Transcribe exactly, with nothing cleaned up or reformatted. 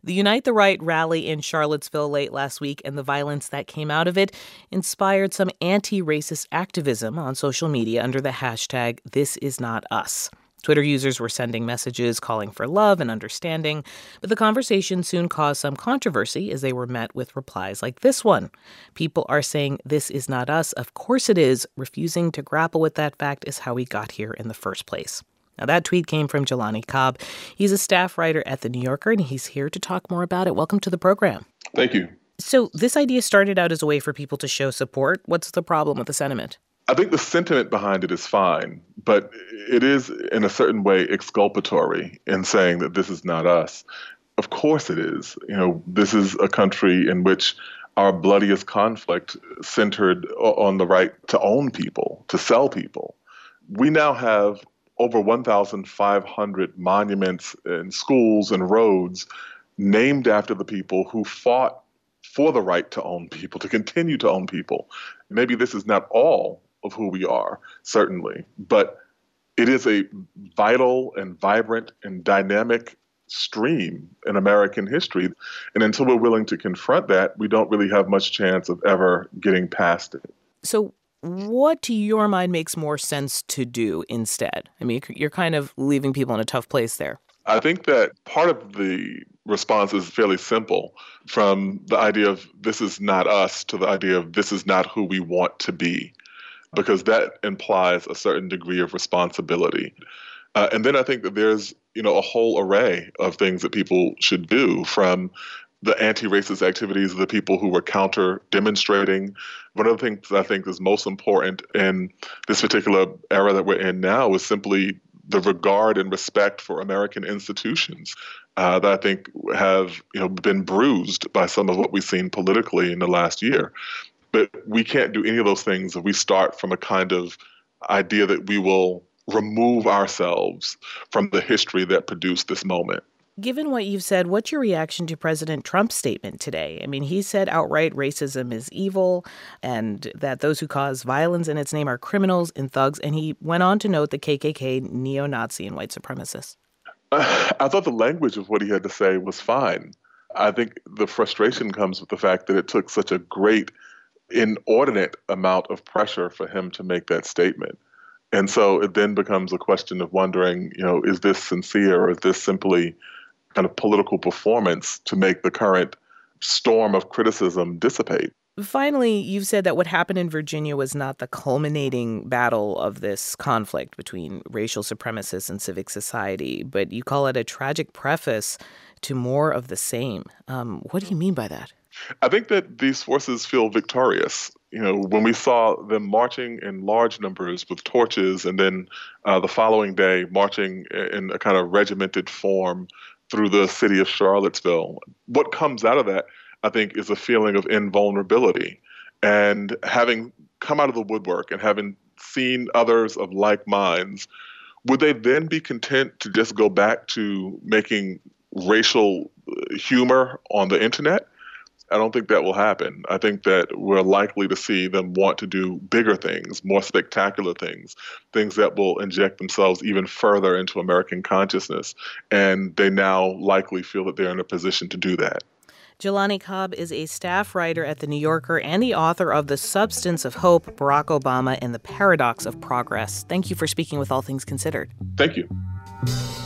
The Unite the Right rally in Charlottesville late last week and the violence that came out of it inspired some anti-racist activism on social media under the hashtag This Is Not Us. Twitter users were sending messages calling for love and understanding, but the conversation soon caused some controversy as they were met with replies like this one. People are saying, "This is not us. Of course it is. Refusing to grapple with that fact is how we got here in the first place." Now, that tweet came from Jelani Cobb. He's a staff writer at The New Yorker, and he's here to talk more about it. Welcome to the program. Thank you. So this idea started out as a way for people to show support. What's the problem with the sentiment? I think the sentiment behind it is fine, but it is in a certain way exculpatory in saying that this is not us. Of course it is. You know, this is a country in which our bloodiest conflict centered on the right to own people, to sell people. We now have over one thousand five hundred monuments and schools and roads named after the people who fought for the right to own people, to continue to own people. Maybe this is not all of who we are, certainly, but it is a vital and vibrant and dynamic stream in American history. And until we're willing to confront that, we don't really have much chance of ever getting past it. So what, to your mind, makes more sense to do instead? I mean, you're kind of leaving people in a tough place there. I think that part of the response is fairly simple, from the idea of this is not us to the idea of this is not who we want to be, because that implies a certain degree of responsibility. Uh, and then I think that there's, you know, a whole array of things that people should do, from the anti-racist activities of the people who were counter-demonstrating. One of the things I think is most important in this particular era that we're in now is simply the regard and respect for American institutions uh, that I think have, you know, been bruised by some of what we've seen politically in the last year. But we can't do any of those things if we start from a kind of idea that we will remove ourselves from the history that produced this moment. Given what you've said, what's your reaction to President Trump's statement today? I mean, he said outright racism is evil and that those who cause violence in its name are criminals and thugs. And he went on to note the K K K, neo-Nazi, and white supremacists. Uh, I thought the language of what he had to say was fine. I think the frustration comes with the fact that it took such a great, inordinate amount of pressure for him to make that statement. And so it then becomes a question of wondering, you know, is this sincere or is this simply kind of political performance to make the current storm of criticism dissipate? Finally, you've said that what happened in Virginia was not the culminating battle of this conflict between racial supremacists and civic society, but you call it a tragic preface to more of the same. Um, what do you mean by that? I think that these forces feel victorious. You know, when we saw them marching in large numbers with torches and then uh, the following day marching in a kind of regimented form through the city of Charlottesville, what comes out of that, I think, is a feeling of invulnerability. And having come out of the woodwork and having seen others of like minds, would they then be content to just go back to making racial humor on the internet? I don't think that will happen. I think that we're likely to see them want to do bigger things, more spectacular things, things that will inject themselves even further into American consciousness. And they now likely feel that they're in a position to do that. Jelani Cobb is a staff writer at The New Yorker and the author of The Substance of Hope, Barack Obama and the Paradox of Progress. Thank you for speaking with All Things Considered. Thank you.